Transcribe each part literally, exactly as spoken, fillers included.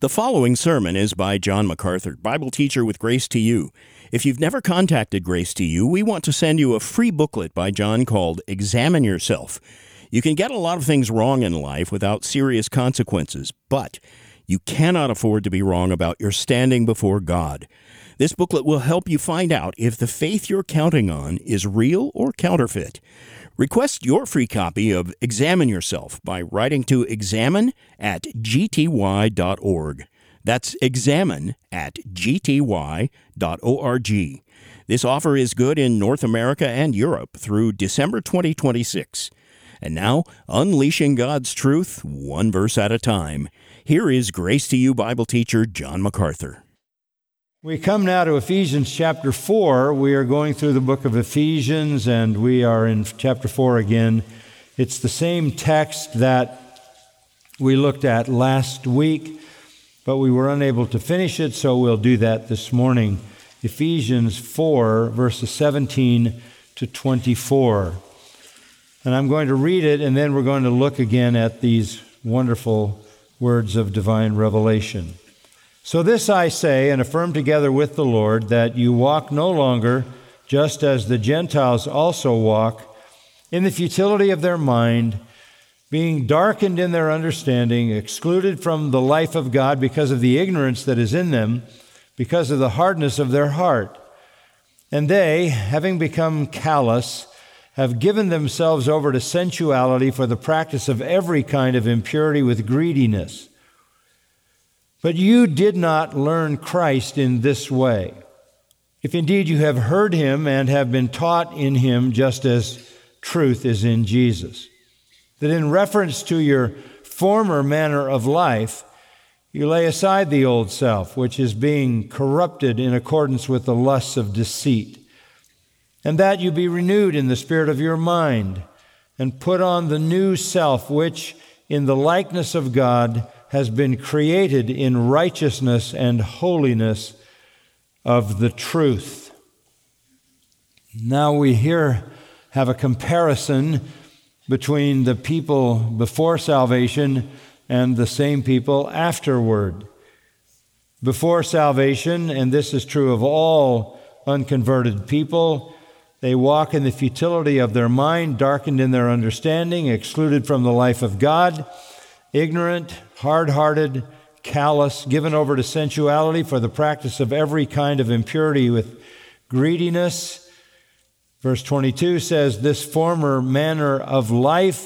The following sermon is by John MacArthur, Bible teacher with Grace to You. If you've never contacted Grace to You, we want to send you a free booklet by John called Examine Yourself. You can get a lot of things wrong in life without serious consequences, but you cannot afford to be wrong about your standing before God. This booklet will help you find out if the faith you're counting on is real or counterfeit. Request your free copy of Examine Yourself by writing to examine at g t y dot org. That's examine at g t y dot org. This offer is good in North America and Europe through December twenty twenty-six. And now, unleashing God's truth, one verse at a time. Here is Grace to You Bible teacher John MacArthur. We come now to Ephesians chapter four. We are going through the book of Ephesians, and we are in chapter four again. It's the same text that we looked at last week, but we were unable to finish it, so we'll do that this morning. Ephesians four, verses seventeen to twenty-four. And I'm going to read it, and then we're going to look again at these wonderful words of divine revelation. So this I say, and affirm together with the Lord, that you walk no longer just as the Gentiles also walk, in the futility of their mind, being darkened in their understanding, excluded from the life of God because of the ignorance that is in them, because of the hardness of their heart. And they, having become callous, have given themselves over to sensuality for the practice of every kind of impurity with greediness. But you did not learn Christ in this way, if indeed you have heard him and have been taught in him, just as truth is in Jesus, that in reference to your former manner of life, you lay aside the old self, which is being corrupted in accordance with the lusts of deceit, and that you be renewed in the spirit of your mind, and put on the new self, which in the likeness of God has been created in righteousness and holiness of the truth. Now we here have a comparison between the people before salvation and the same people afterward. Before salvation, and this is true of all unconverted people, they walk in the futility of their mind, darkened in their understanding, excluded from the life of God, ignorant, hard-hearted, callous, given over to sensuality for the practice of every kind of impurity with greediness. Verse twenty-two says, this former manner of life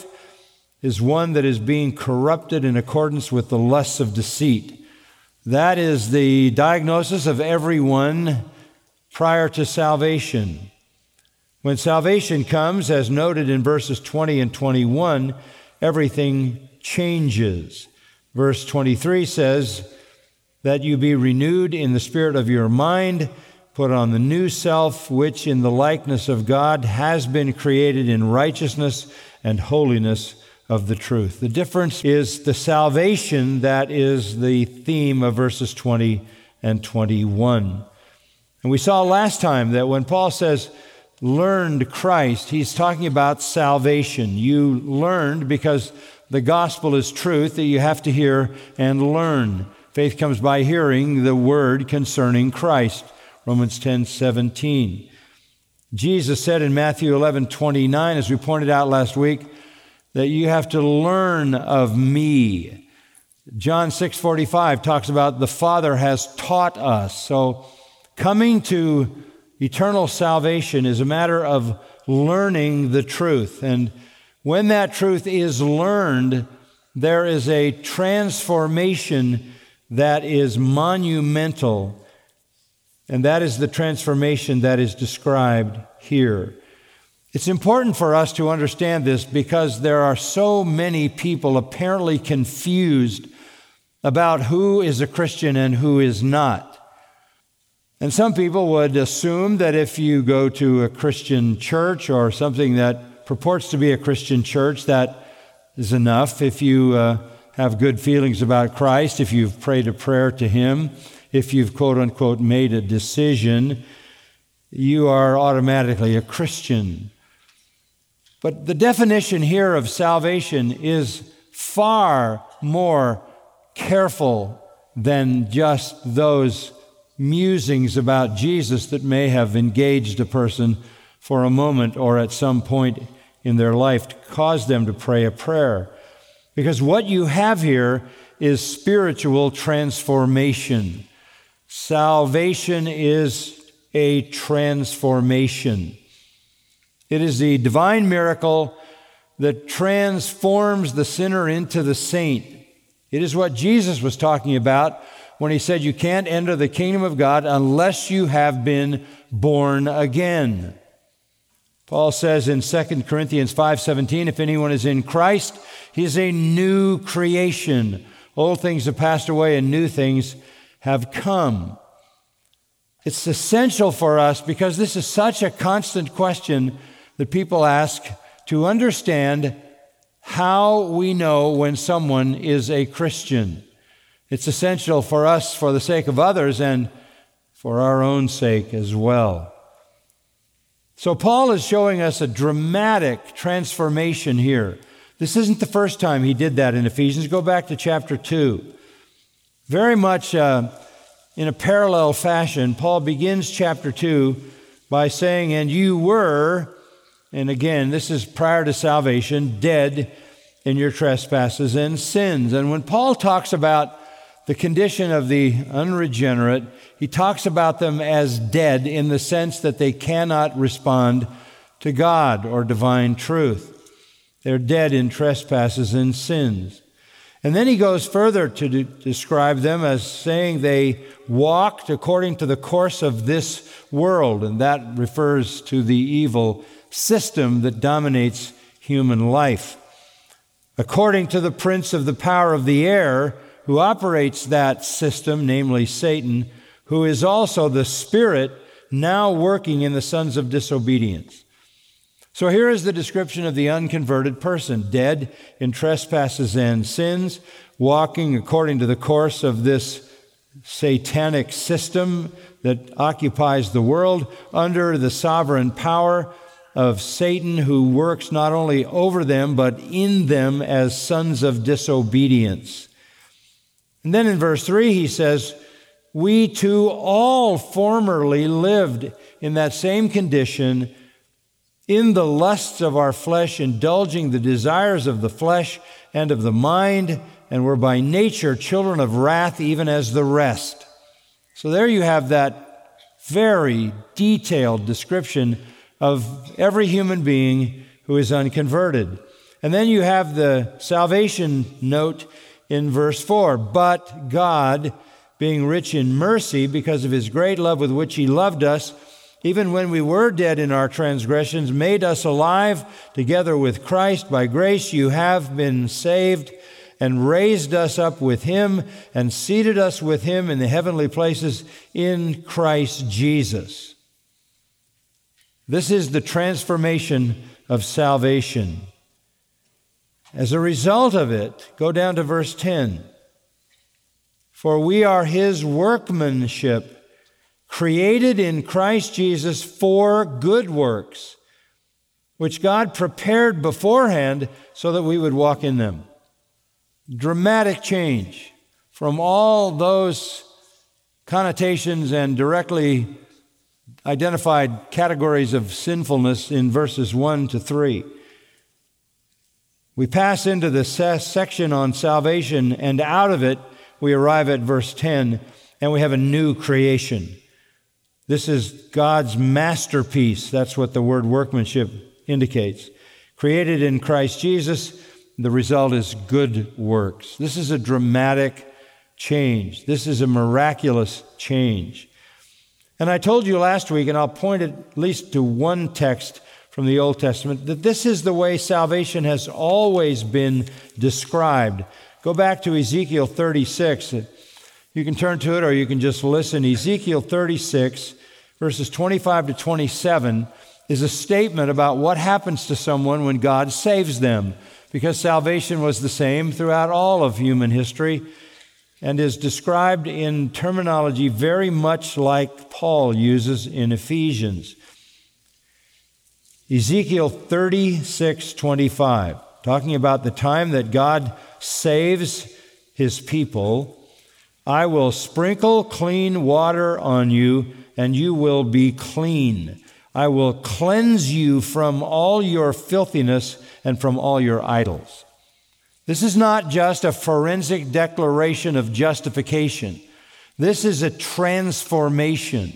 is one that is being corrupted in accordance with the lusts of deceit. That is the diagnosis of everyone prior to salvation. When salvation comes, as noted in verses twenty and twenty-one, everything changes. Verse twenty-three says that you be renewed in the spirit of your mind, put on the new self, which in the likeness of God has been created in righteousness and holiness of the truth. The difference is the salvation that is the theme of verses twenty and twenty-one. And we saw last time that when Paul says, learned Christ, he's talking about salvation. You learned because the gospel is truth that you have to hear and learn. Faith comes by hearing the word concerning Christ. Romans ten seventeen. Jesus said in Matthew eleven twenty-nine, as we pointed out last week, that you have to learn of me. John six forty-five talks about the Father has taught us. So coming to eternal salvation is a matter of learning the truth. And when that truth is learned, there is a transformation that is monumental, and that is the transformation that is described here. It's important for us to understand this because there are so many people apparently confused about who is a Christian and who is not. And some people would assume that if you go to a Christian church or something that purports to be a Christian church, that is enough. If you uh, have good feelings about Christ, if you've prayed a prayer to him, if you've quote-unquote made a decision, you are automatically a Christian. But the definition here of salvation is far more careful than just those musings about Jesus that may have engaged a person for a moment or at some point in their life to cause them to pray a prayer. Because what you have here is spiritual transformation. Salvation is a transformation. It is the divine miracle that transforms the sinner into the saint. It is what Jesus was talking about when he said you can't enter the kingdom of God unless you have been born again. Paul says in Second Corinthians five seventeen, if anyone is in Christ, he is a new creation. Old things have passed away and new things have come. It's essential for us, because this is such a constant question that people ask, to understand how we know when someone is a Christian. It's essential for us for the sake of others and for our own sake as well. So Paul is showing us a dramatic transformation here. This isn't the first time he did that in Ephesians. Go back to chapter two. Very much uh, in a parallel fashion, Paul begins chapter two by saying, and you were, and again, this is prior to salvation, dead in your trespasses and sins. And when Paul talks about the condition of the unregenerate, he talks about them as dead in the sense that they cannot respond to God or divine truth. They're dead in trespasses and sins. And then he goes further to de- describe them as saying they walked according to the course of this world, and that refers to the evil system that dominates human life. According to the prince of the power of the air, who operates that system, namely Satan, who is also the spirit now working in the sons of disobedience. So here is the description of the unconverted person, dead in trespasses and sins, walking according to the course of this satanic system that occupies the world, under the sovereign power of Satan, who works not only over them, but in them as sons of disobedience. And then in verse three, he says, we too all formerly lived in that same condition, in the lusts of our flesh, indulging the desires of the flesh and of the mind, and were by nature children of wrath, even as the rest. So there you have that very detailed description of every human being who is unconverted. And then you have the salvation note in verse four. But God, being rich in mercy, because of his great love with which he loved us, even when we were dead in our transgressions, made us alive together with Christ. By grace you have been saved, and raised us up with him, and seated us with him in the heavenly places in Christ Jesus. This is the transformation of salvation. As a result of it, go down to verse ten. For we are his workmanship, created in Christ Jesus for good works, which God prepared beforehand so that we would walk in them. Dramatic change from all those connotations and directly identified categories of sinfulness in verses one to three. We pass into the section on salvation, and out of it we arrive at verse ten, and we have a new creation. This is God's masterpiece. That's what the word workmanship indicates. Created in Christ Jesus, the result is good works. This is a dramatic change. This is a miraculous change. And I told you last week, and I'll point at least to one text from the Old Testament, that this is the way salvation has always been described. Go back to Ezekiel thirty-six. You can turn to it or you can just listen. Ezekiel thirty-six, verses twenty-five to twenty-seven, is a statement about what happens to someone when God saves them, because salvation was the same throughout all of human history and is described in terminology very much like Paul uses in Ephesians. Ezekiel thirty-six twenty-five, talking about the time that God saves his people. I will sprinkle clean water on you, and you will be clean. I will cleanse you from all your filthiness and from all your idols. This is not just a forensic declaration of justification. This is a transformation.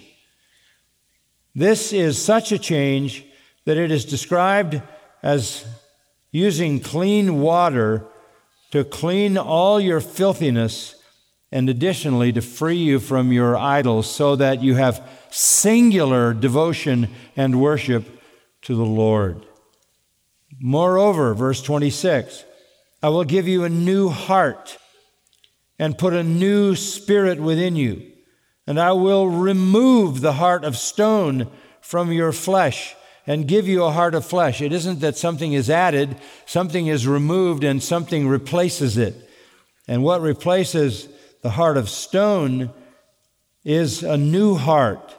This is such a change that it is described as using clean water to clean all your filthiness and additionally to free you from your idols so that you have singular devotion and worship to the Lord. Moreover, verse twenty-six, I will give you a new heart and put a new spirit within you, and I will remove the heart of stone from your flesh and give you a heart of flesh. It isn't that something is added, something is removed, and something replaces it. And what replaces the heart of stone is a new heart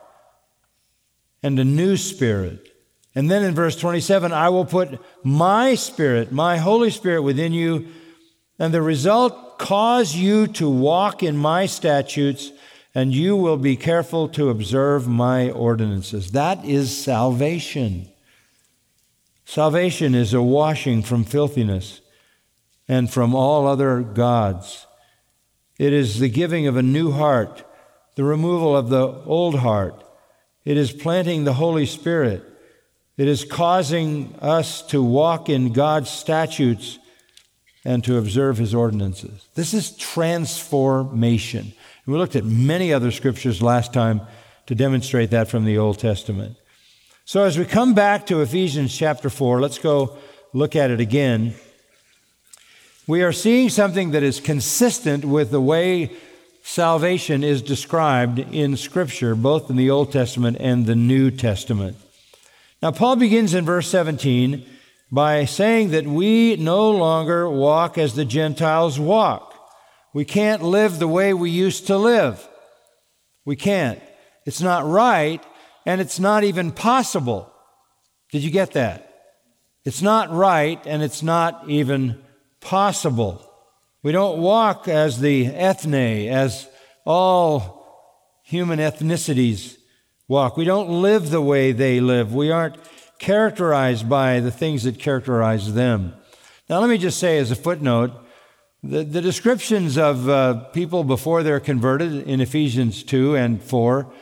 and a new spirit. And then in verse twenty-seven, I will put my spirit, my Holy Spirit within you, and the result, cause you to walk in my statutes, and you will be careful to observe my ordinances. That is salvation. Salvation is a washing from filthiness and from all other gods. It is the giving of a new heart, the removal of the old heart. It is planting the Holy Spirit. It is causing us to walk in God's statutes and to observe His ordinances. This is transformation. We looked at many other scriptures last time to demonstrate that from the Old Testament. So as we come back to Ephesians chapter four, let's go look at it again. We are seeing something that is consistent with the way salvation is described in Scripture, both in the Old Testament and the New Testament. Now, Paul begins in verse seventeen by saying that we no longer walk as the Gentiles walk. We can't live the way we used to live. We can't. It's not right, and it's not even possible. Did you get that? It's not right, and it's not even possible. We don't walk as the ethne, as all human ethnicities walk. We don't live the way they live. We aren't characterized by the things that characterize them. Now, let me just say as a footnote, the, the descriptions of uh, people before they're converted in Ephesians two and four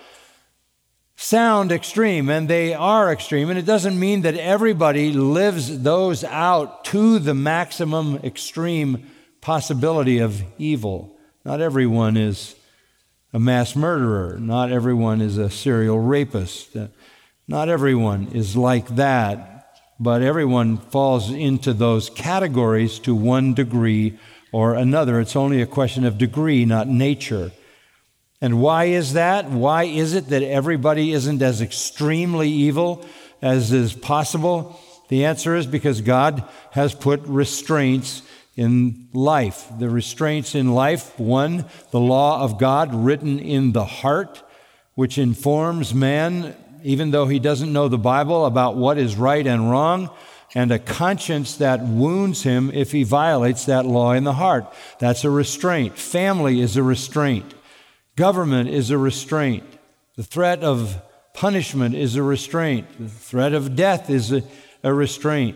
sound extreme, and they are extreme, and it doesn't mean that everybody lives those out to the maximum extreme possibility of evil. Not everyone is a mass murderer. Not everyone is a serial rapist. Not everyone is like that, but everyone falls into those categories to one degree or another. It's only a question of degree, not nature. And why is that? Why is it that everybody isn't as extremely evil as is possible? The answer is because God has put restraints in life. The restraints in life, one, the law of God written in the heart, which informs man, even though he doesn't know the Bible, about what is right and wrong, and a conscience that wounds him if he violates that law in the heart. That's a restraint. Family is a restraint. Government is a restraint. The threat of punishment is a restraint. The threat of death is a, a restraint.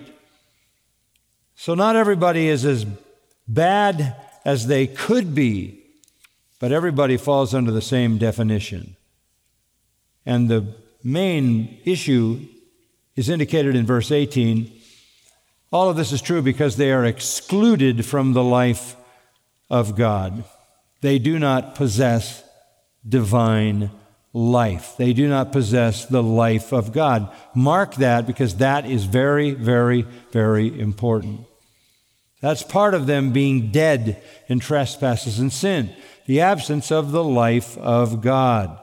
So not everybody is as bad as they could be, but everybody falls under the same definition. And the main issue is indicated in verse eighteen. All of this is true because they are excluded from the life of God. They do not possess divine life. They do not possess the life of God. Mark that, because that is very, very, very important. That's part of them being dead in trespasses and sin, the absence of the life of God.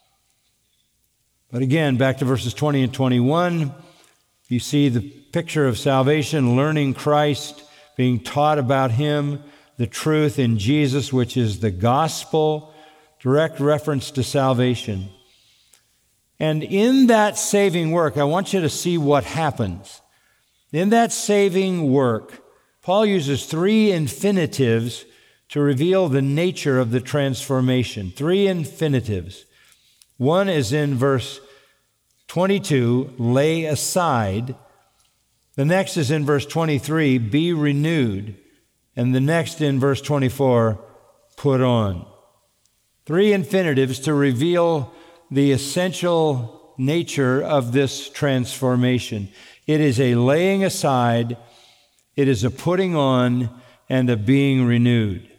But again, back to verses twenty and twenty-one, you see the picture of salvation, learning Christ, being taught about Him, the truth in Jesus, which is the gospel, direct reference to salvation. And in that saving work, I want you to see what happens. In that saving work, Paul uses three infinitives to reveal the nature of the transformation. Three infinitives. One is in verse twenty-two, lay aside. The next is in verse twenty-three, be renewed. And the next in verse twenty-four, put on. Three infinitives to reveal the essential nature of this transformation. It is a laying aside, it is a putting on, and a being renewed.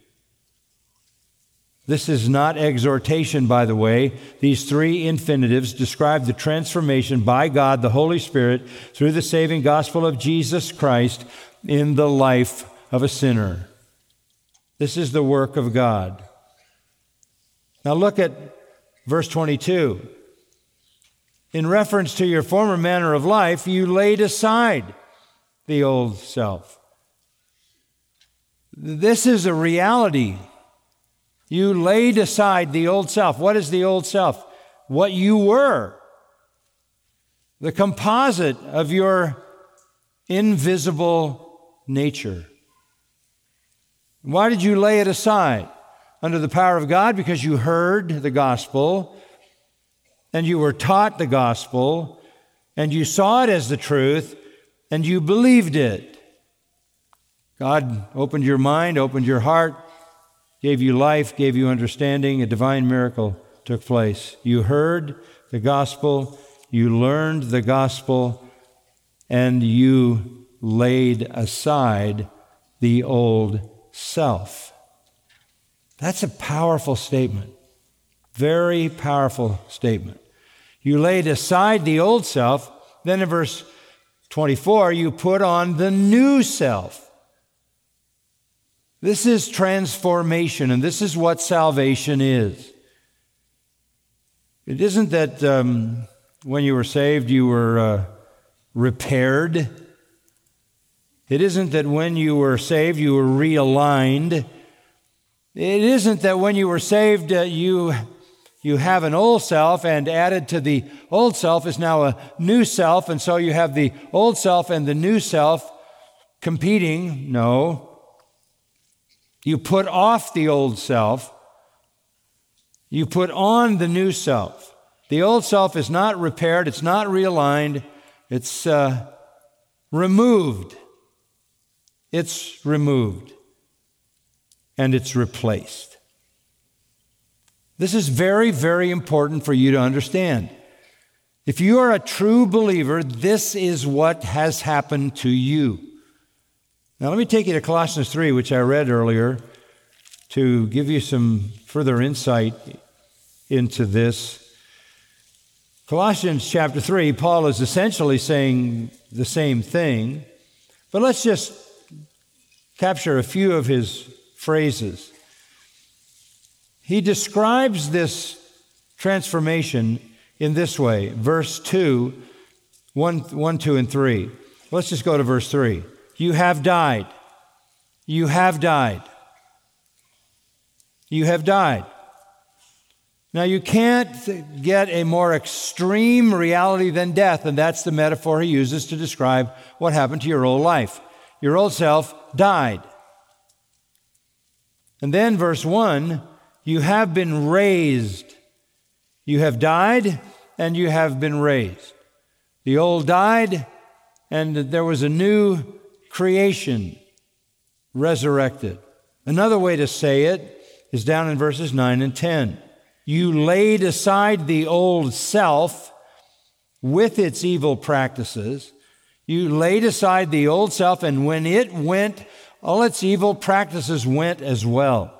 This is not exhortation, by the way. These three infinitives describe the transformation by God, the Holy Spirit, through the saving gospel of Jesus Christ in the life of a sinner. This is the work of God. Now look at verse twenty-two. In reference to your former manner of life, you laid aside the old self. This is a reality. You laid aside the old self. What is the old self? What you were. The composite of your invisible nature. Why did you lay it aside? Under the power of God, because you heard the gospel, and you were taught the gospel, and you saw it as the truth, and you believed it. God opened your mind, opened your heart, gave you life, gave you understanding. A divine miracle took place. You heard the gospel, you learned the gospel, and you laid aside the old self. That's a powerful statement. Very powerful statement. You laid aside the old self. Then in verse twenty-four, you put on the new self. This is transformation, and this is what salvation is. It isn't that um, when you were saved you were uh, repaired. It isn't that when you were saved you were realigned. It isn't that when you were saved uh, you, you have an old self, and added to the old self is now a new self, and so you have the old self and the new self competing. No. You put off the old self. You put on the new self. The old self is not repaired. It's not realigned. It's uh, removed. It's removed. And it's replaced. This is very, very important for you to understand. If you are a true believer, this is what has happened to you. Now, let me take you to Colossians three, which I read earlier, to give you some further insight into this. Colossians chapter three, Paul is essentially saying the same thing, but let's just capture a few of his phrases. He describes this transformation in this way. Verse two, one, one, two, and three. Let's just go to verse three. You have died. You have died. You have died. Now, you can't get a more extreme reality than death, and that's the metaphor he uses to describe what happened to your old life. Your old self died. And then verse one, you have been raised. You have died, and you have been raised. The old died, and there was a new creation, resurrected. Another way to say it is down in verses nine and ten. You laid aside the old self with its evil practices. You laid aside the old self, and when it went, all its evil practices went as well.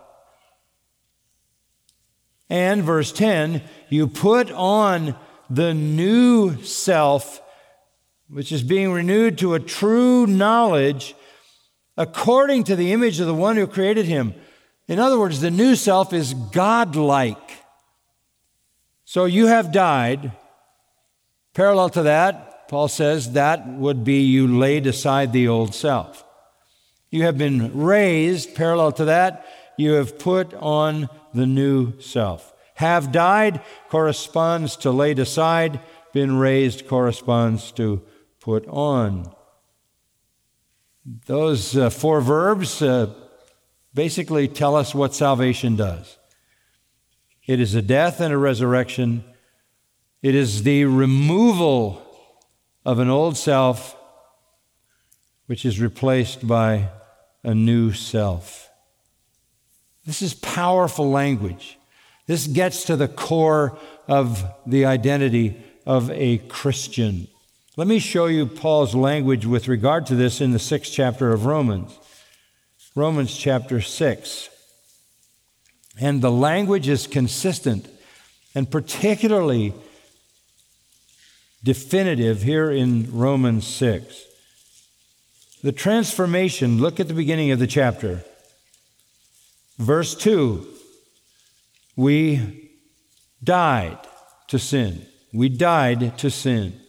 And verse ten, you put on the new self, which is being renewed to a true knowledge according to the image of the one who created him. In other words, the new self is godlike. So you have died. Parallel to that, Paul says that would be you laid aside the old self. You have been raised. Parallel to that, you have put on the new self. Have died corresponds to laid aside. Been raised corresponds to put on. Those uh, four verbs, uh, basically tell us what salvation does. It is a death and a resurrection. It is the removal of an old self, which is replaced by a new self. This is powerful language. This gets to the core of the identity of a Christian. Let me show you Paul's language with regard to this in the sixth chapter of Romans. Romans chapter six. And the language is consistent and particularly definitive here in Romans six. The transformation, look at the beginning of the chapter. Verse two, we died to sin. We died to sin.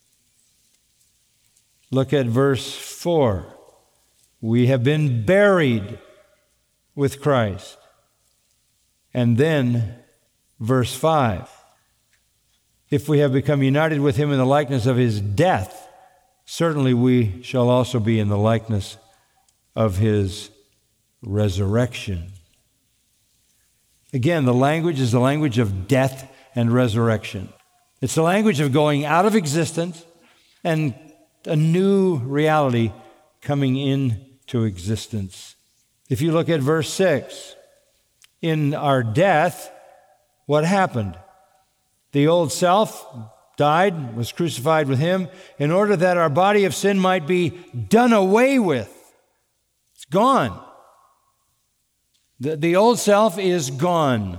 Look at verse four. We have been buried with Christ. And then verse five. If we have become united with him in the likeness of his death, certainly we shall also be in the likeness of his resurrection. Again, the language is the language of death and resurrection. It's the language of going out of existence and a new reality coming into existence. If you look at verse six, in our death, what happened? The old self died, was crucified with him, in order that our body of sin might be done away with. It's gone. The, the old self is gone.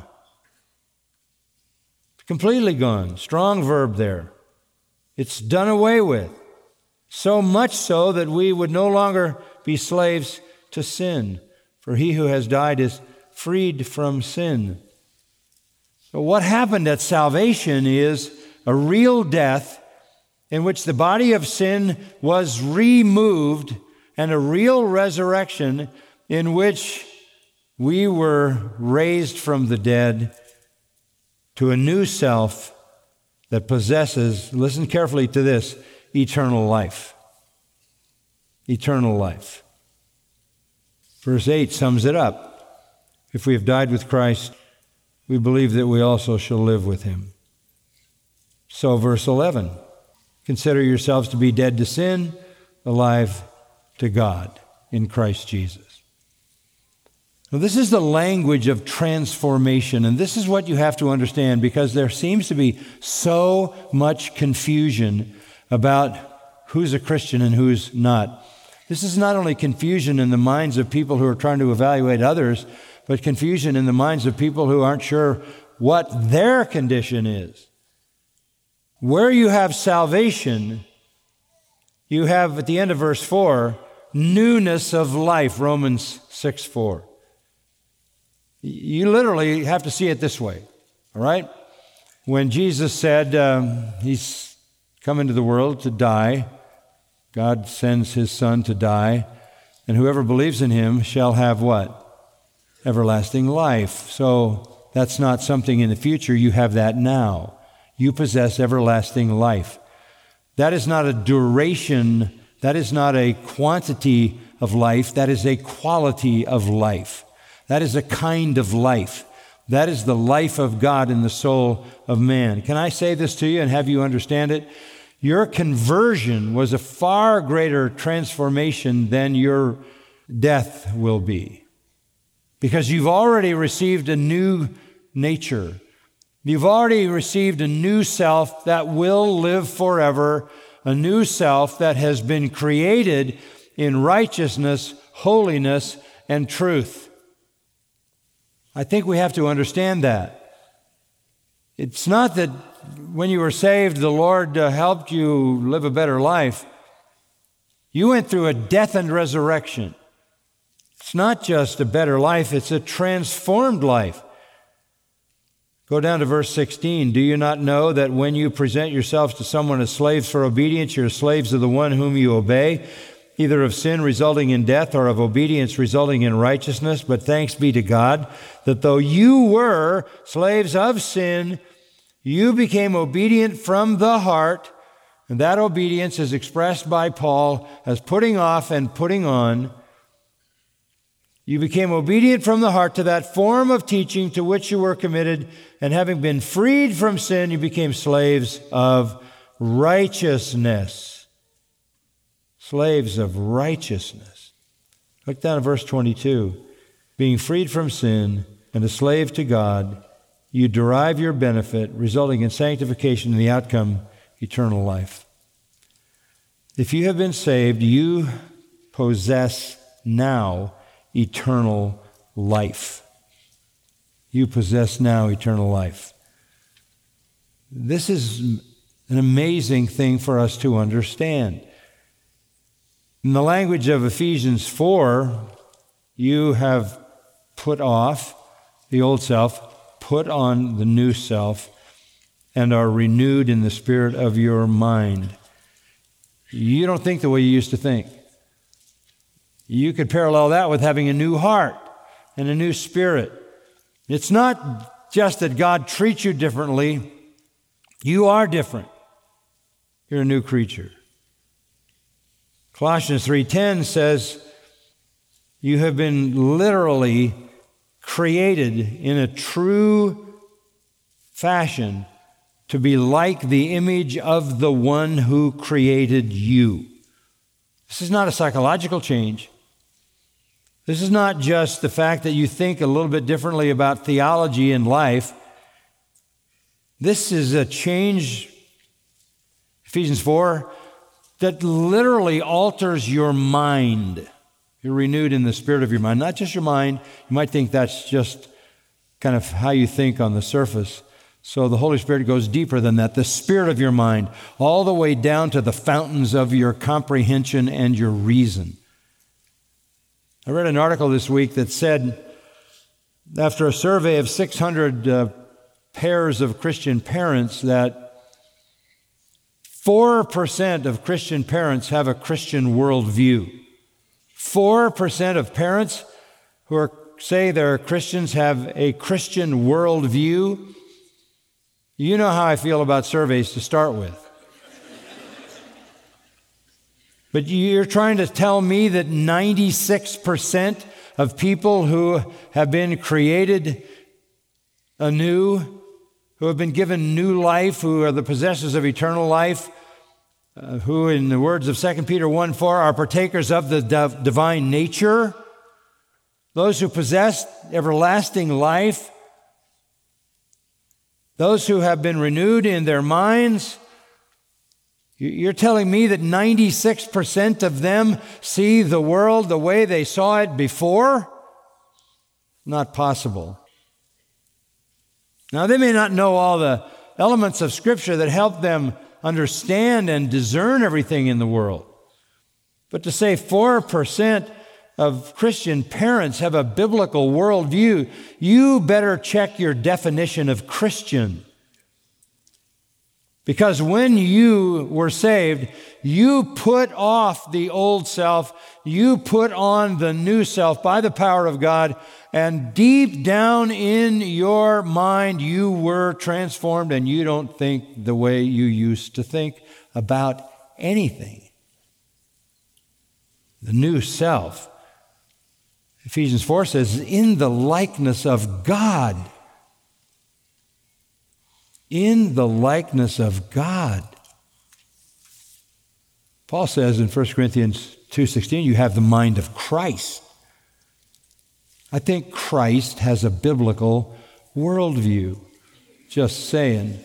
Completely gone. Strong verb there. It's done away with. So much so that we would no longer be slaves to sin. For he who has died is freed from sin. So what happened at salvation is a real death in which the body of sin was removed, and a real resurrection in which we were raised from the dead to a new self that possesses, listen carefully to this, eternal life. Eternal life. Verse eight sums it up. If we have died with Christ, we believe that we also shall live with him. So verse eleven, consider yourselves to be dead to sin, alive to God in Christ Jesus. Now, this is the language of transformation, and this is what you have to understand, because there seems to be so much confusion about who's a Christian and who's not. This is not only confusion in the minds of people who are trying to evaluate others, but confusion in the minds of people who aren't sure what their condition is. Where you have salvation, you have, at the end of verse four, newness of life, Romans six four. You literally have to see it this way, all right? When Jesus said um, he's come into the world to die, God sends his Son to die, and whoever believes in him shall have what? Everlasting life. So that's not something in the future. You have that now. You possess everlasting life. That is not a duration. That is not a quantity of life. That is a quality of life. That is a kind of life. That is the life of God in the soul of man. Can I say this to you and have you understand it? Your conversion was a far greater transformation than your death will be. Because you've already received a new nature. You've already received a new self that will live forever, a new self that has been created in righteousness, holiness, and truth. I think we have to understand that. It's not that when you were saved, the Lord uh, helped you live a better life. You went through a death and resurrection. It's not just a better life, it's a transformed life. Go down to verse sixteen. Do you not know that when you present yourselves to someone as slaves for obedience, you're slaves of the one whom you obey, either of sin resulting in death or of obedience resulting in righteousness? But thanks be to God that though you were slaves of sin, you became obedient from the heart, and that obedience is expressed by Paul as putting off and putting on You became obedient from the heart to that form of teaching to which you were committed, and having been freed from sin, you became slaves of righteousness. Slaves of righteousness. Look down at verse twenty-two. Being freed from sin and a slave to God, you derive your benefit, resulting in sanctification and the outcome, eternal life. If you have been saved, you possess now eternal life. You possess now eternal life. This is an amazing thing for us to understand. In the language of Ephesians four, you have put off the old self, put on the new self, and are renewed in the spirit of your mind. You don't think the way you used to think. You could parallel that with having a new heart and a new spirit. It's not just that God treats you differently. You are different. You're a new creature. Colossians three ten says, you have been literally created in a true fashion to be like the image of the one who created you. This is not a psychological change. This is not just the fact that you think a little bit differently about theology and life. This is a change, Ephesians four, that literally alters your mind. You're renewed in the spirit of your mind. Not just your mind. You might think that's just kind of how you think on the surface. So the Holy Spirit goes deeper than that. The spirit of your mind, all the way down to the fountains of your comprehension and your reason. I read an article this week that said, after a survey of six hundred uh, pairs of Christian parents, that four percent of Christian parents have a Christian worldview. four percent of parents who are, say they're Christians have a Christian worldview. You know how I feel about surveys to start with. But you're trying to tell me that ninety-six percent of people who have been created anew, who have been given new life, who are the possessors of eternal life, uh, who, in the words of Second Peter one four, are partakers of the div- divine nature, those who possess everlasting life, those who have been renewed in their minds. You're telling me that ninety-six percent of them see the world the way they saw it before? Not possible. Now, they may not know all the elements of Scripture that help them understand and discern everything in the world. But to say four percent of Christian parents have a biblical worldview, you better check your definition of Christian. Because when you were saved, you put off the old self, you put on the new self by the power of God, and deep down in your mind, you were transformed, and you don't think the way you used to think about anything. The new self, Ephesians four says, in the likeness of God. In the likeness of God. Paul says in First Corinthians two sixteen, you have the mind of Christ. I think Christ has a biblical worldview. Just saying.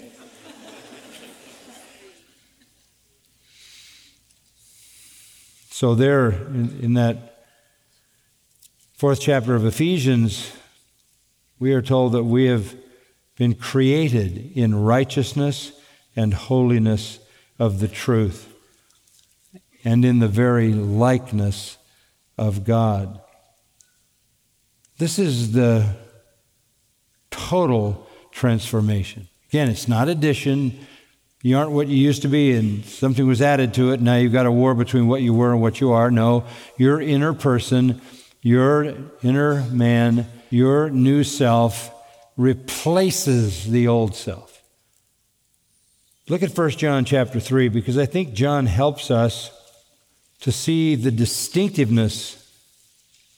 So there, in, in that fourth chapter of Ephesians, we are told that we have been created in righteousness and holiness of the truth, and in the very likeness of God. This is the total transformation. Again, it's not addition. You aren't what you used to be and something was added to it. Now you've got a war between what you were and what you are. No, your inner person, your inner man, your new self replaces the old self. Look at First John chapter three, because I think John helps us to see the distinctiveness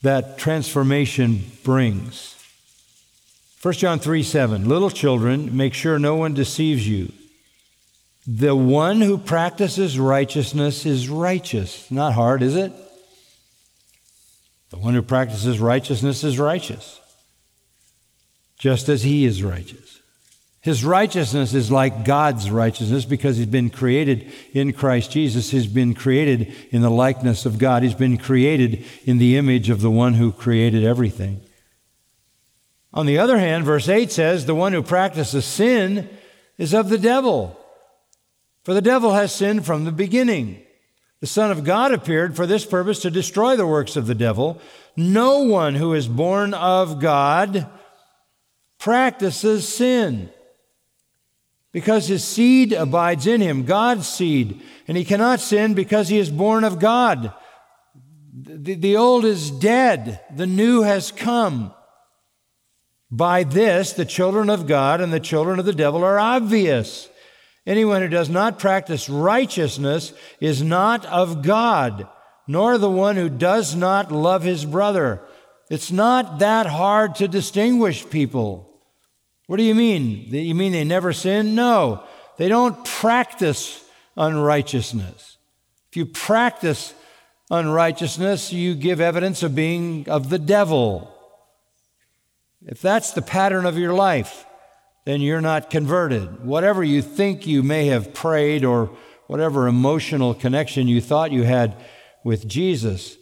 that transformation brings. First John three seven, little children, make sure no one deceives you. The one who practices righteousness is righteous. Not hard, is it? The one who practices righteousness is righteous, just as he is righteous. His righteousness is like God's righteousness because he's been created in Christ Jesus. He's been created in the likeness of God. He's been created in the image of the one who created everything. On the other hand, verse eight says, the one who practices sin is of the devil, for the devil has sinned from the beginning. The Son of God appeared for this purpose, to destroy the works of the devil. No one who is born of God practices sin, because his seed abides in him, God's seed, and he cannot sin because he is born of God. The, the old is dead, the new has come. By this, the children of God and the children of the devil are obvious. Anyone who does not practice righteousness is not of God, nor the one who does not love his brother. It's not that hard to distinguish people. What do you mean? You mean they never sin? No, they don't practice unrighteousness. If you practice unrighteousness, you give evidence of being of the devil. If that's the pattern of your life, then you're not converted. Whatever you think you may have prayed, or whatever emotional connection you thought you had with Jesus,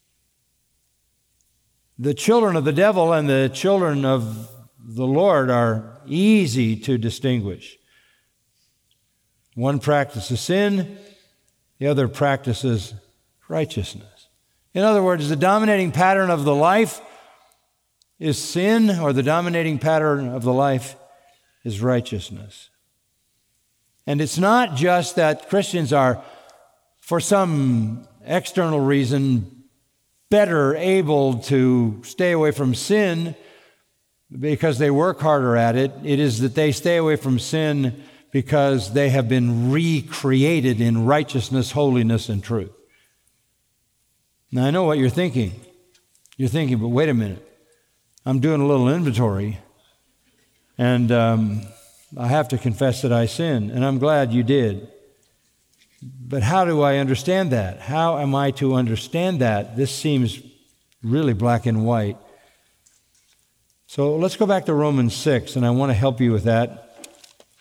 the children of the devil and the children of the Lord are easy to distinguish. One practices sin, the other practices righteousness. In other words, the dominating pattern of the life is sin, or the dominating pattern of the life is righteousness. And it's not just that Christians are, for some external reason, better able to stay away from sin because they work harder at it. It is that they stay away from sin because they have been recreated in righteousness, holiness, and truth. Now, I know what you're thinking. You're thinking, but wait a minute. I'm doing a little inventory, and um, I have to confess that I sin, and I'm glad you did. But how do I understand that? How am I to understand that? This seems really black and white. So let's go back to Romans six, and I want to help you with that.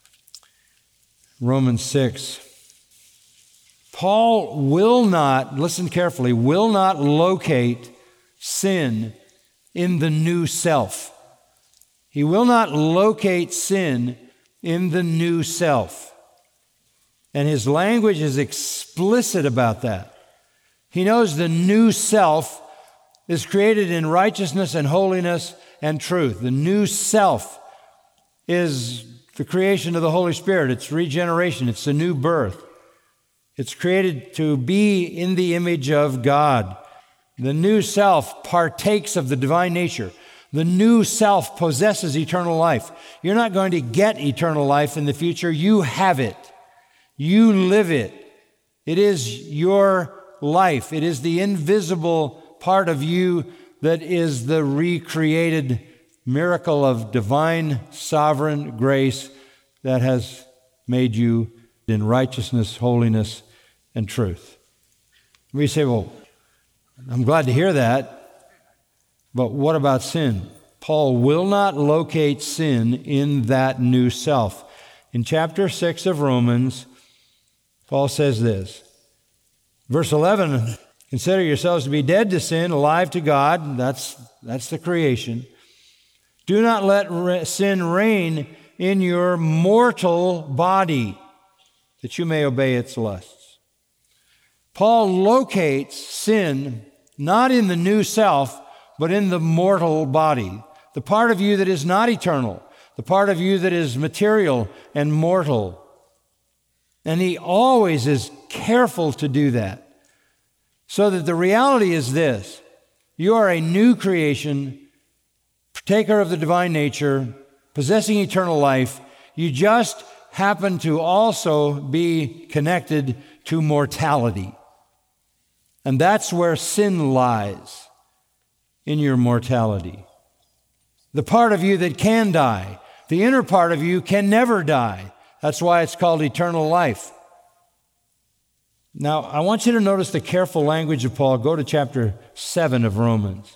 Romans six. Paul will not, listen carefully, will not locate sin in the new self. He will not locate sin in the new self. And his language is explicit about that. He knows the new self is created in righteousness and holiness and truth. The new self is the creation of the Holy Spirit. It's regeneration. It's a new birth. It's created to be in the image of God. The new self partakes of the divine nature. The new self possesses eternal life. You're not going to get eternal life in the future. You have it. You live it. It is your life. It is the invisible part of you that is the recreated miracle of divine sovereign grace that has made you in righteousness, holiness, and truth. We say, well, I'm glad to hear that, but what about sin? Paul will not locate sin in that new self. In chapter six of Romans, Paul says this, verse eleven, consider yourselves to be dead to sin, alive to God. That's, that's the creation. Do not let re- sin reign in your mortal body, that you may obey its lusts. Paul locates sin not in the new self, but in the mortal body, the part of you that is not eternal, the part of you that is material and mortal. And he always is careful to do that. So that the reality is this: you are a new creation, partaker of the divine nature, possessing eternal life. You just happen to also be connected to mortality. And that's where sin lies. in your mortality. The part of you that can die, the inner part of you can never die. That's why it's called eternal life. Now, I want you to notice the careful language of Paul. Go to chapter seven of Romans.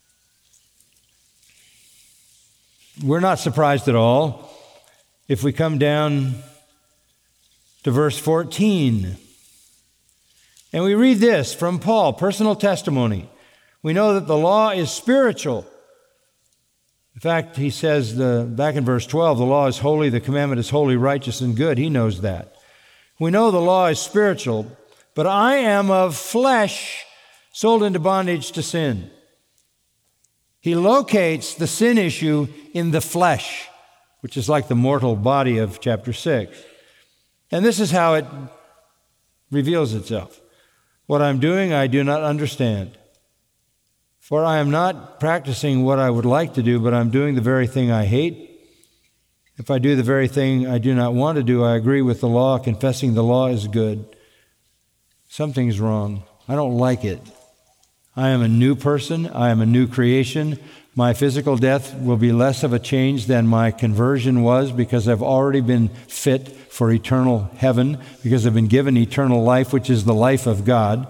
We're not surprised at all if we come down to verse fourteen. And we read this from Paul, personal testimony. We know that the law is spiritual. In fact, he says the, back in verse twelve, the law is holy, the commandment is holy, righteous, and good. He knows that. We know the law is spiritual, but I am of flesh, sold into bondage to sin. He locates the sin issue in the flesh, which is like the mortal body of chapter six. And this is how it reveals itself. What I'm doing, I do not understand. For I am not practicing what I would like to do, but I'm doing the very thing I hate. If I do the very thing I do not want to do, I agree with the law, confessing the law is good. Something's wrong. I don't like it. I am a new person. I am a new creation. My physical death will be less of a change than my conversion was, because I've already been fit for eternal heaven, because I've been given eternal life, which is the life of God.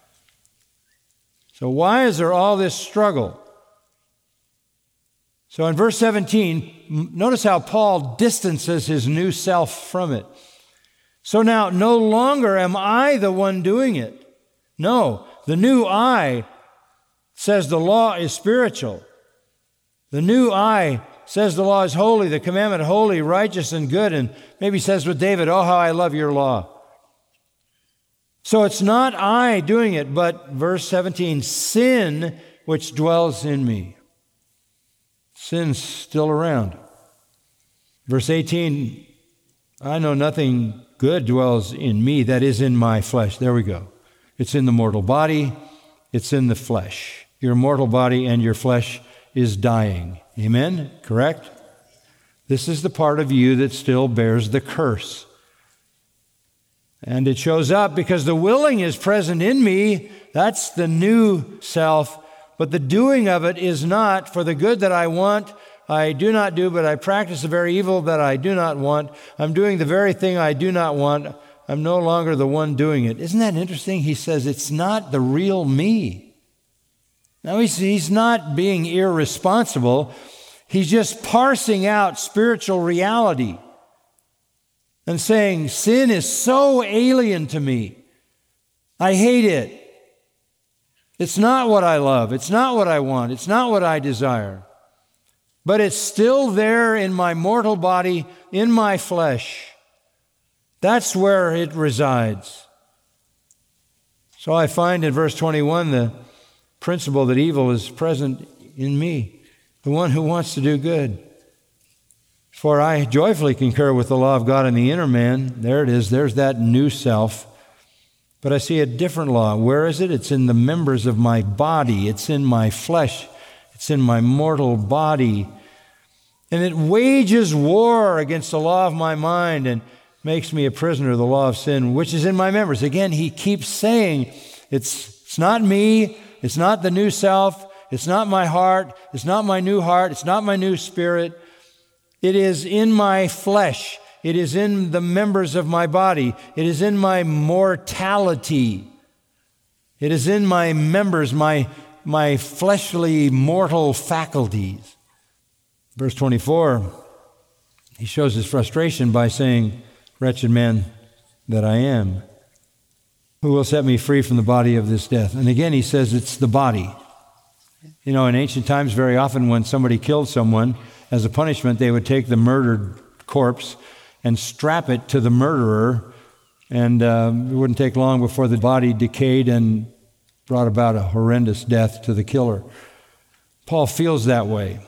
So why is there all this struggle? So in verse seventeen, notice how Paul distances his new self from it. So now, no longer am I the one doing it. No, the new I says the law is spiritual. The new I says the law is holy, the commandment holy, righteous, and good, and maybe says with David, oh, how I love your law. So it's not I doing it, but verse seventeen, sin which dwells in me. Sin's still around. Verse eighteen, I know nothing good dwells in me, that is in my flesh. There we go. It's in the mortal body. It's in the flesh. Your mortal body and your flesh is dying. Amen? Correct? This is the part of you that still bears the curse. And it shows up because the willing is present in me. That's the new self. But the doing of it is not for the good that I want. I do not do, but I practice the very evil that I do not want. I'm doing the very thing I do not want. I'm no longer the one doing it. Isn't that interesting? He says it's not the real me. Now, he's, he's not being irresponsible. He's just parsing out spiritual reality and saying, sin is so alien to me. I hate it. It's not what I love. It's not what I want. It's not what I desire. But it's still there in my mortal body, in my flesh. That's where it resides. So I find in verse twenty-one the principle that evil is present in me, the one who wants to do good. For I joyfully concur with the law of God in the inner man. There it is. There's that new self. But I see a different law. Where is it? It's in the members of my body. It's in my flesh. It's in my mortal body. And it wages war against the law of my mind and makes me a prisoner of the law of sin, which is in my members. Again, he keeps saying, it's, it's not me. It's not the new self. It's not my heart. It's not my new heart. It's not my new spirit. It is in my flesh. It is in the members of my body. It is in my mortality. It is in my members, my, my fleshly mortal faculties. Verse twenty-four, he shows his frustration by saying, wretched man that I am, who will set me free from the body of this death? And again, he says it's the body. You know, in ancient times, very often when somebody killed someone, as a punishment, they would take the murdered corpse and strap it to the murderer, and uh, it wouldn't take long before the body decayed and brought about a horrendous death to the killer. Paul feels that way.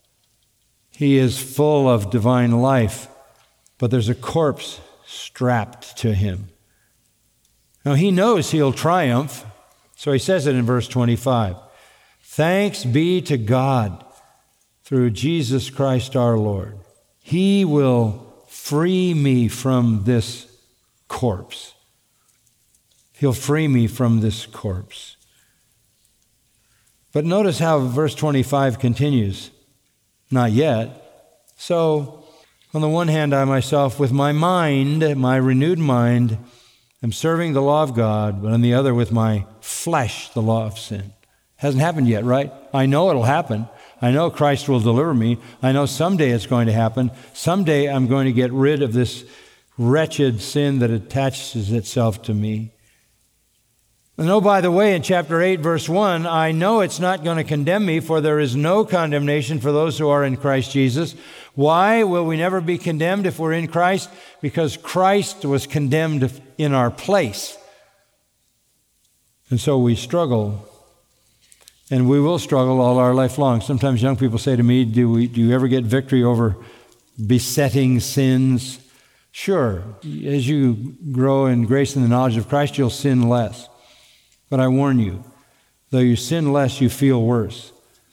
He is full of divine life, but there's a corpse strapped to him. Now, he knows he'll triumph, so he says it in verse twenty-five. Thanks be to God through Jesus Christ our Lord. He will free me from this corpse. He'll free me from this corpse. But notice how verse twenty-five continues. Not yet. So, on the one hand, I myself, with my mind, my renewed mind, am serving the law of God, but on the other, with my flesh, the law of sin. Hasn't happened yet, right? I know it'll happen. I know Christ will deliver me. I know someday it's going to happen. Someday I'm going to get rid of this wretched sin that attaches itself to me. And oh, by the way, in chapter eight, verse one, I know it's not going to condemn me, for there is no condemnation for those who are in Christ Jesus. Why will we never be condemned if we're in Christ? Because Christ was condemned in our place. And so we struggle, and we will struggle all our life long. Sometimes young people say to me, do, we, do you ever get victory over besetting sins? Sure. As you grow in grace and the knowledge of Christ, you'll sin less. But I warn you, though you sin less, you feel worse.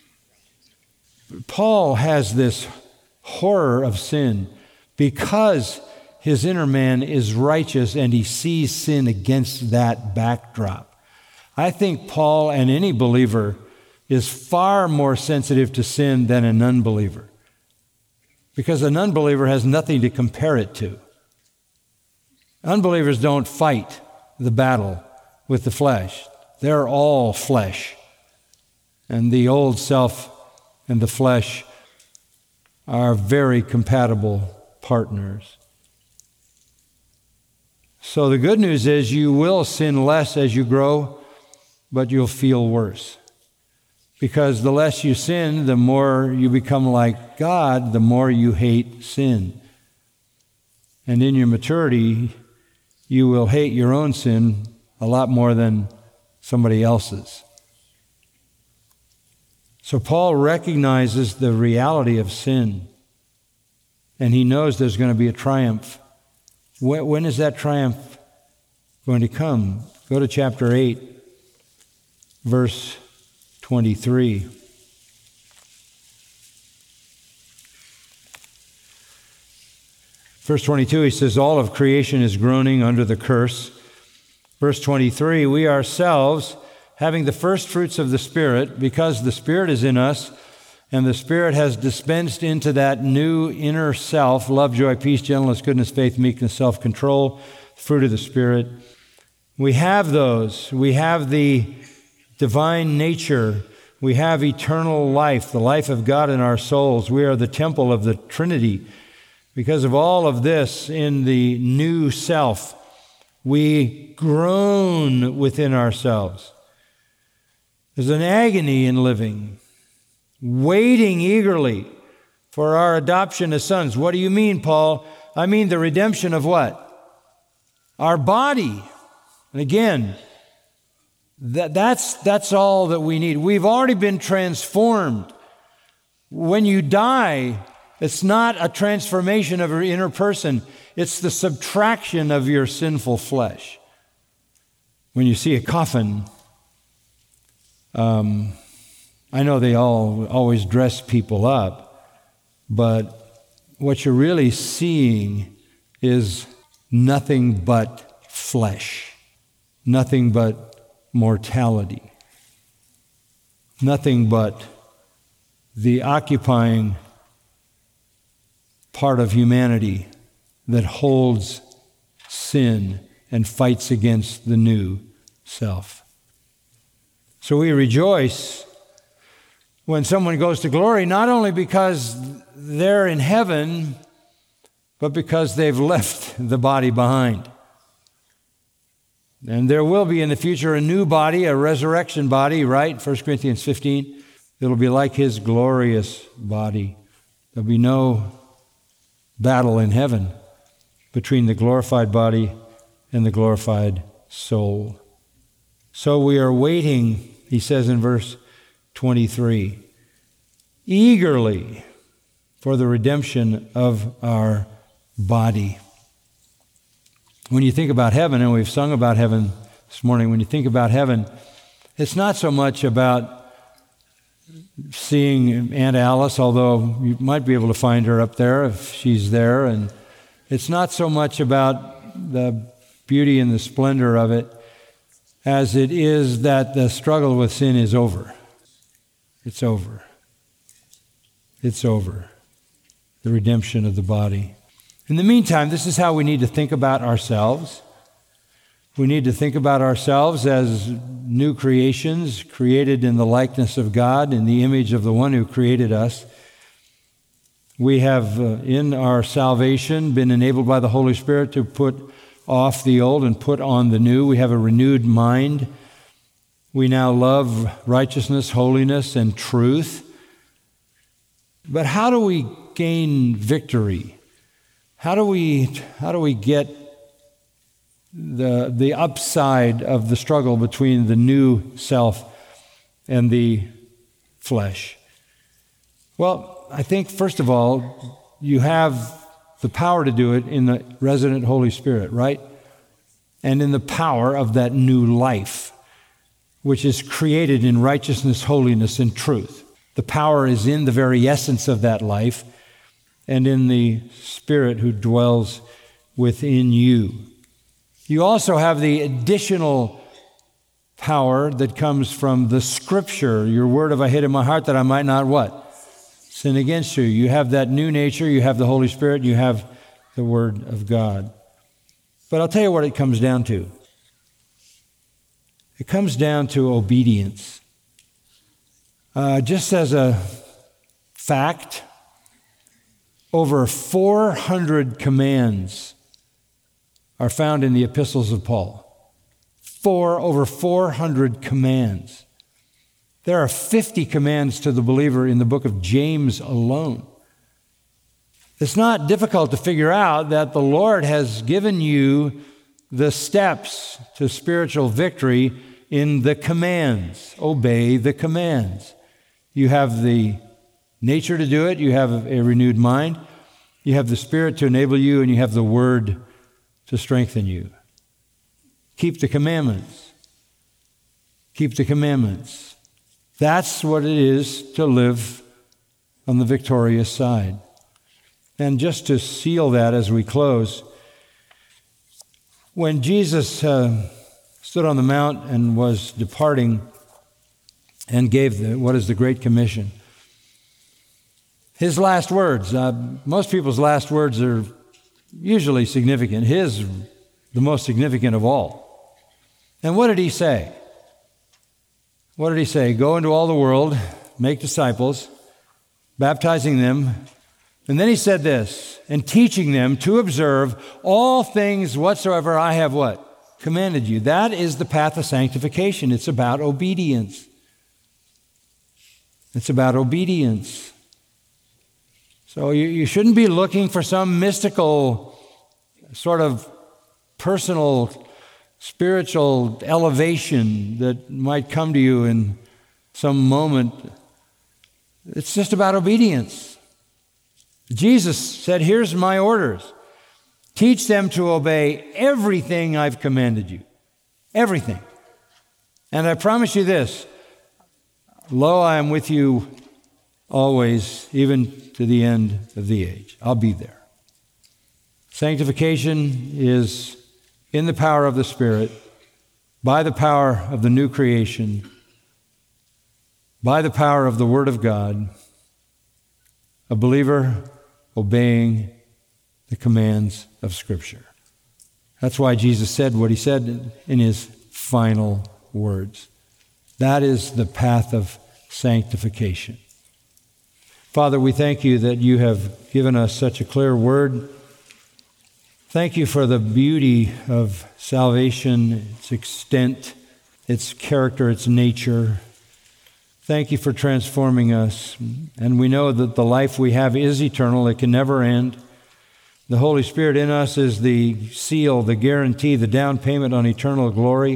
Paul has this horror of sin because his inner man is righteous and he sees sin against that backdrop. I think Paul and any believer is far more sensitive to sin than an unbeliever, because an unbeliever has nothing to compare it to. Unbelievers don't fight the battle with the flesh. They're all flesh. And the old self and the flesh are very compatible partners. So the good news is you will sin less as you grow, but you'll feel worse. Because the less you sin, the more you become like God, the more you hate sin. And in your maturity, you will hate your own sin a lot more than somebody else's. So Paul recognizes the reality of sin, and he knows there's going to be a triumph. When, when is that triumph going to come? Go to chapter eight, verse twenty-three. Verse twenty-two, he says, all of creation is groaning under the curse. Verse twenty-three, we ourselves, having the first fruits of the Spirit, because the Spirit is in us, and the Spirit has dispensed into that new inner self, love, joy, peace, gentleness, goodness, faith, meekness, self-control, fruit of the Spirit. We have those. We have the divine nature. We have eternal life, the life of God in our souls. We are the temple of the Trinity. Because of all of this in the new self, we groan within ourselves. There's an agony in living, waiting eagerly for our adoption as sons. What do you mean, Paul? I mean the redemption of what? Our body. And again, that, that's, that's all that we need. We've already been transformed. When you die, it's not a transformation of your inner person. It's the subtraction of your sinful flesh. When you see a coffin, um, I know they all always dress people up, but what you're really seeing is nothing but flesh, nothing but mortality, nothing but the occupying part of humanity that holds sin and fights against the new self. So we rejoice when someone goes to glory, not only because they're in heaven, but because they've left the body behind. And there will be in the future a new body, a resurrection body, right? First Corinthians fifteen. It'll be like his glorious body. There'll be no battle in heaven between the glorified body and the glorified soul. So we are waiting, he says in verse twenty-three, eagerly for the redemption of our body. When you think about heaven, and we've sung about heaven this morning, when you think about heaven, it's not so much about seeing Aunt Alice, although you might be able to find her up there if she's there. And it's not so much about the beauty and the splendor of it as it is that the struggle with sin is over. It's over. It's over. The redemption of the body. In the meantime, this is how we need to think about ourselves. We need to think about ourselves as new creations, created in the likeness of God, in the image of the one who created us. We have, uh, in our salvation, been enabled by the Holy Spirit to put off the old and put on the new. We have a renewed mind. We now love righteousness, holiness, and truth. But how do we gain victory? How do we, how do we get the, the upside of the struggle between the new self and the flesh? Well, I think, first of all, you have the power to do it in the resident Holy Spirit, right? And in the power of that new life, which is created in righteousness, holiness, and truth. The power is in the very essence of that life and in the Spirit who dwells within you. You also have the additional power that comes from the Scripture. Your word have I hid in my heart that I might not what? Sin against you. You have that new nature, you have the Holy Spirit, you have the Word of God. But I'll tell you what it comes down to. It comes down to obedience. Uh, just as a fact, over four hundred commands are found in the epistles of Paul. Four, over four hundred commands. There are fifty commands to the believer in the book of James alone. It's not difficult to figure out that the Lord has given you the steps to spiritual victory in the commands. Obey the commands. You have the nature to do it. You have a renewed mind. You have the Spirit to enable you, and you have the Word to strengthen you. Keep the commandments. Keep the commandments. That's what it is to live on the victorious side. And just to seal that as we close, when Jesus uh, stood on the mount and was departing and gave the, what is the Great Commission, his last words, uh, most people's last words are usually significant. His, the most significant of all. And what did he say? What did he say? Go into all the world, make disciples, baptizing them. And then he said this, and teaching them to observe all things whatsoever I have what? Commanded you. That is the path of sanctification. It's about obedience. It's about obedience. So you, you shouldn't be looking for some mystical sort of personal spiritual elevation that might come to you in some moment. It's just about obedience. Jesus said, here's my orders. Teach them to obey everything I've commanded you. Everything. And I promise you this, lo, I am with you always, even to the end of the age. I'll be there. Sanctification is in the power of the Spirit, by the power of the new creation, by the power of the Word of God, a believer obeying the commands of Scripture. That's why Jesus said what he said in his final words. That is the path of sanctification. Father, we thank you that you have given us such a clear word. Thank you for the beauty of salvation, its extent, its character, its nature. Thank you for transforming us. And we know that the life we have is eternal. It can never end. The Holy Spirit in us is the seal, the guarantee, the down payment on eternal glory.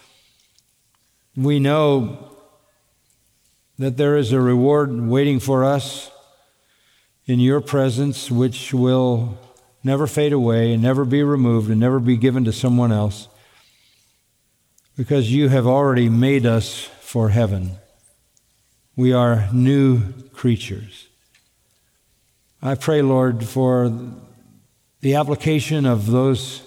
We know that there is a reward waiting for us in your presence, which will never fade away and never be removed and never be given to someone else, because you have already made us for heaven. We are new creatures. I pray, Lord, for the application of those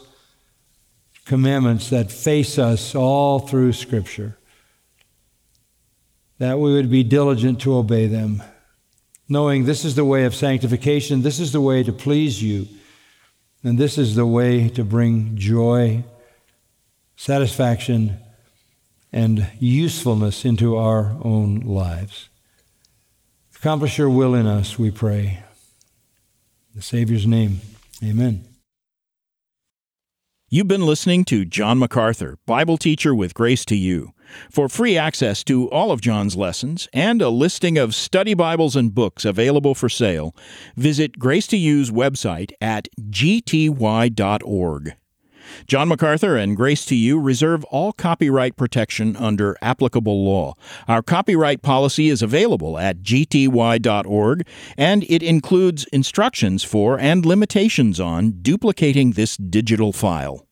commandments that face us all through Scripture. that we would be diligent to obey them, knowing this is the way of sanctification, this is the way to please you, and this is the way to bring joy, satisfaction, and usefulness into our own lives. Accomplish your will in us, we pray. In the Savior's name, amen. You've been listening to John MacArthur, Bible teacher with Grace to You. For free access to all of John's lessons and a listing of study Bibles and books available for sale, visit Grace to You's website at g t y dot org. John MacArthur and Grace to You reserve all copyright protection under applicable law. Our copyright policy is available at g t y dot org, and it includes instructions for and limitations on duplicating this digital file.